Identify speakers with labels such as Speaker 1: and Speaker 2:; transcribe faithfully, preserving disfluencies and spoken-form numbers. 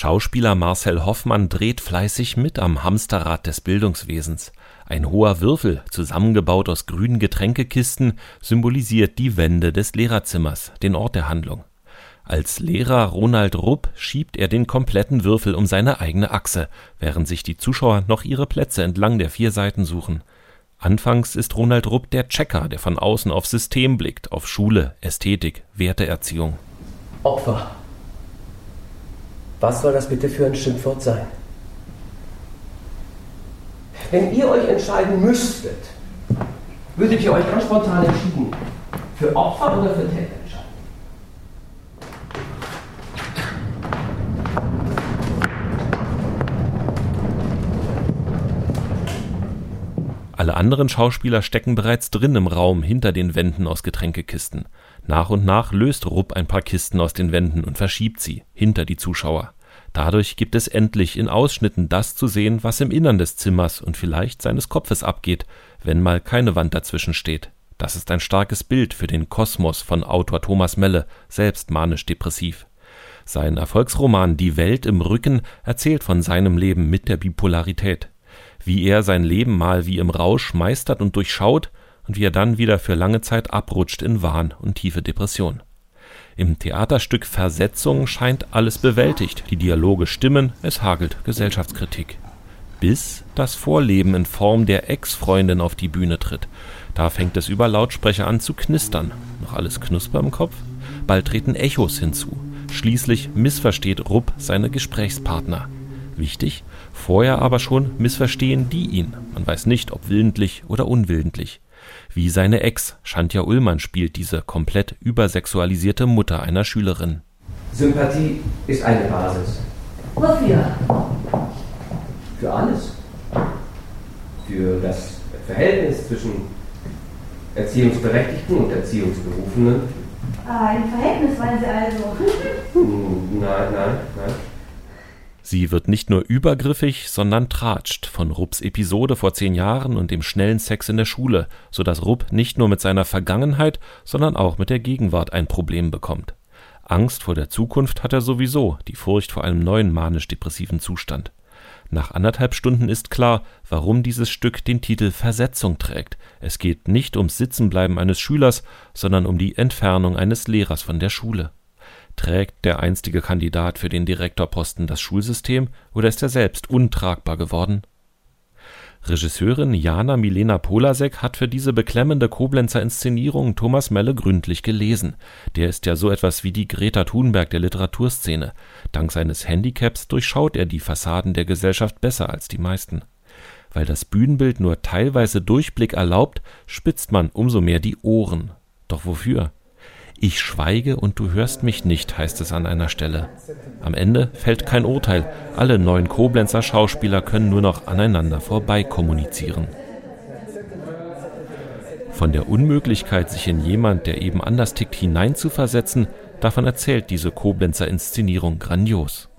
Speaker 1: Schauspieler Marcel Hoffmann dreht fleißig mit am Hamsterrad des Bildungswesens. Ein hoher Würfel, zusammengebaut aus grünen Getränkekisten, symbolisiert die Wände des Lehrerzimmers, den Ort der Handlung. Als Lehrer Ronald Rupp schiebt er den kompletten Würfel um seine eigene Achse, während sich die Zuschauer noch ihre Plätze entlang der vier Seiten suchen. Anfangs ist Ronald Rupp der Checker, der von außen aufs System blickt, auf Schule, Ästhetik, Werteerziehung.
Speaker 2: Opfer. Was soll das bitte für ein Schimpfwort sein? Wenn ihr euch entscheiden müsstet, würdet ihr euch ganz spontan entschieden für Opfer oder für Täter entscheiden?
Speaker 1: Alle anderen Schauspieler stecken bereits drin im Raum hinter den Wänden aus Getränkekisten. Nach und nach löst Rupp ein paar Kisten aus den Wänden und verschiebt sie hinter die Zuschauer. Dadurch gibt es endlich in Ausschnitten das zu sehen, was im Innern des Zimmers und vielleicht seines Kopfes abgeht, wenn mal keine Wand dazwischen steht. Das ist ein starkes Bild für den Kosmos von Autor Thomas Melle, selbst manisch-depressiv. Sein Erfolgsroman Die Welt im Rücken erzählt von seinem Leben mit der Bipolarität. Wie er sein Leben mal wie im Rausch meistert und durchschaut und wie er dann wieder für lange Zeit abrutscht in Wahn und tiefe Depression. Im Theaterstück Versetzung scheint alles bewältigt, die Dialoge stimmen, es hagelt Gesellschaftskritik. Bis das Vorleben in Form der Ex-Freundin auf die Bühne tritt. Da fängt es über Lautsprecher an zu knistern. Noch alles Knusper im Kopf? Bald treten Echos hinzu. Schließlich missversteht Rupp seine Gesprächspartner. Wichtig, vorher aber schon missverstehen die ihn. Man weiß nicht, ob willentlich oder unwillentlich. Wie seine Ex, Shantja Ullmann, spielt diese komplett übersexualisierte Mutter einer Schülerin.
Speaker 2: Sympathie ist eine Basis.
Speaker 3: Wofür?
Speaker 2: Für alles. Für das Verhältnis zwischen Erziehungsberechtigten und Erziehungsberufenen.
Speaker 3: Ah, ein Verhältnis wollen Sie also?
Speaker 2: Nein, nein, nein.
Speaker 1: Sie wird nicht nur übergriffig, sondern tratscht von Rupps Episode vor zehn Jahren und dem schnellen Sex in der Schule, sodass Rupp nicht nur mit seiner Vergangenheit, sondern auch mit der Gegenwart ein Problem bekommt. Angst vor der Zukunft hat er sowieso, die Furcht vor einem neuen manisch-depressiven Zustand. Nach anderthalb Stunden ist klar, warum dieses Stück den Titel Versetzung trägt. Es geht nicht ums Sitzenbleiben eines Schülers, sondern um die Entfernung eines Lehrers von der Schule. Trägt der einstige Kandidat für den Direktorposten das Schulsystem oder ist er selbst untragbar geworden? Regisseurin Jana Milena Polasek hat für diese beklemmende Koblenzer Inszenierung Thomas Melle gründlich gelesen. Der ist ja so etwas wie die Greta Thunberg der Literaturszene. Dank seines Handicaps durchschaut er die Fassaden der Gesellschaft besser als die meisten. Weil das Bühnenbild nur teilweise Durchblick erlaubt, spitzt man umso mehr die Ohren. Doch wofür? Ich schweige und du hörst mich nicht, heißt es an einer Stelle. Am Ende fällt kein Urteil. Alle neun Koblenzer Schauspieler können nur noch aneinander vorbei kommunizieren. Von der Unmöglichkeit, sich in jemand, der eben anders tickt, hineinzuversetzen, davon erzählt diese Koblenzer Inszenierung grandios.